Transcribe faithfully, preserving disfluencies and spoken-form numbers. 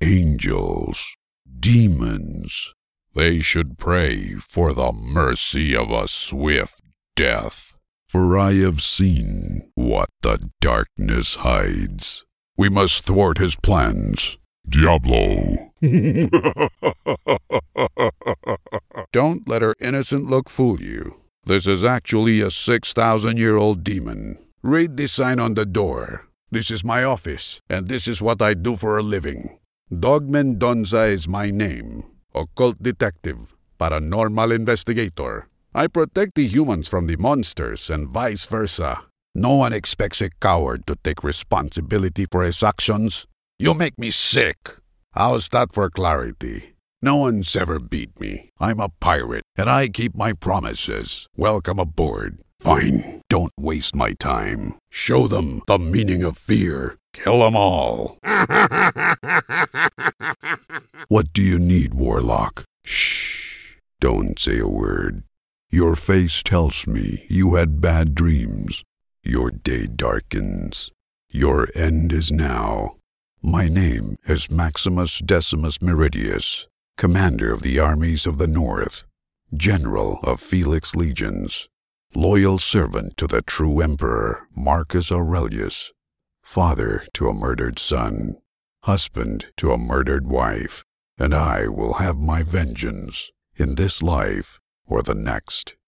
angels, demons. They should pray for the mercy of a swift death. For I have seen what the darkness hides. We must thwart his plans. Diablo. Don't let her innocent look fool you. This is actually a six thousand year old demon. Read the sign on the door. This is my office, and this is what I do for a living. Dog Mendonza is my name. Occult detective, paranormal investigator. I protect the humans from the monsters and vice versa. No one expects a coward to take responsibility for his actions. You make me sick. How's that for clarity? No one's ever beat me. I'm a pirate, and I keep my promises. Welcome aboard. Fine, don't waste my time. Show them the meaning of fear. Kill them all. What do you need, Warlock? Shh, don't say a word. Your face tells me you had bad dreams. Your day darkens. Your end is now. My name is Maximus Decimus Meridius, commander of the armies of the North, general of Felix legions, loyal servant to the true emperor Marcus Aurelius, father to a murdered son, husband to a murdered wife, and I will have my vengeance in this life or the next.